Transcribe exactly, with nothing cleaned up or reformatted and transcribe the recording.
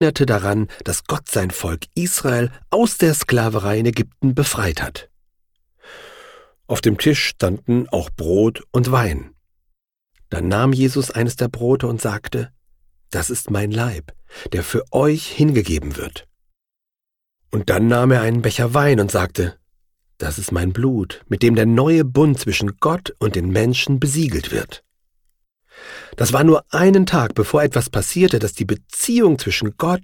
erinnerte daran, dass Gott sein Volk Israel aus der Sklaverei in Ägypten befreit hat. Auf dem Tisch standen auch Brot und Wein. Dann nahm Jesus eines der Brote und sagte: Das ist mein Leib, der für euch hingegeben wird. Und dann nahm er einen Becher Wein und sagte: Das ist mein Blut, mit dem der neue Bund zwischen Gott und den Menschen besiegelt wird. Das war nur einen Tag, bevor etwas passierte, das die Beziehung zwischen Gott